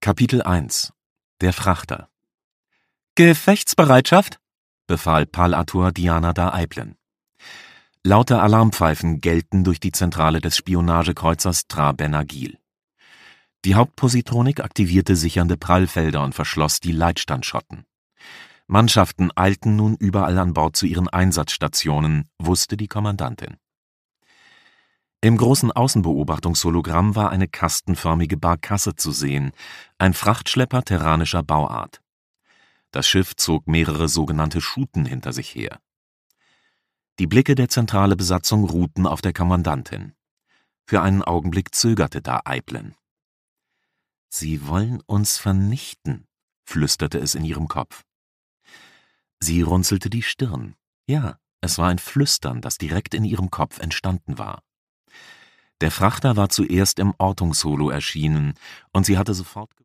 Kapitel 1 – Der Frachter. »Gefechtsbereitschaft«, befahl Pal-Atur Diana da Eiblen. Laute Alarmpfeifen gellten durch die Zentrale des Spionagekreuzers Tra-Ben-Agil. Die Hauptpositronik aktivierte sichernde Prallfelder und verschloss die Leitstandschotten. Mannschaften eilten nun überall an Bord zu ihren Einsatzstationen, wusste die Kommandantin. Im großen Außenbeobachtungshologramm war eine kastenförmige Barkasse zu sehen, ein Frachtschlepper terranischer Bauart. Das Schiff zog mehrere sogenannte Schuten hinter sich her. Die Blicke der zentrale Besatzung ruhten auf der Kommandantin. Für einen Augenblick zögerte da Eiblen. »Sie wollen uns vernichten«, flüsterte es in ihrem Kopf. Sie runzelte die Stirn. Ja, es war ein Flüstern, das direkt in ihrem Kopf entstanden war. Der Frachter war zuerst im Ortungsholo erschienen, und sie hatte sofort